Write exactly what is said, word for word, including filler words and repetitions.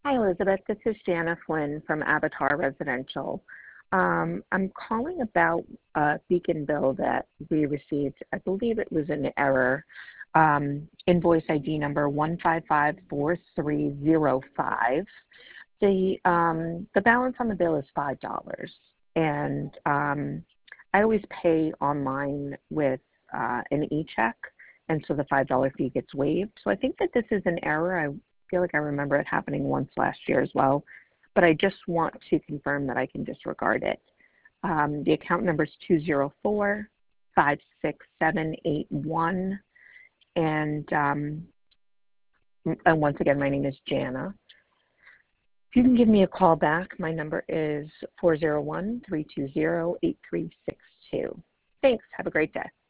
Hi, Elizabeth. This is Jana Flynn from Avatar Residential. Um, I'm calling about a beacon bill that we received. I believe it was an error. Um, invoice I D number one five five four three zero five. The um, the balance on the bill is five dollars, and um, I always pay online with uh, an e-check, and so the five dollar fee gets waived. So I think that this is an error. I feel like I remember it happening once last year as well, but I just want to confirm that I can disregard it. Um, the account number is two zero four, five six seven eight one, and, um, and once again, my name is Jana. If you can give me a call back, my number is four zero one, three two zero, eight three six two. Thanks. Have a great day.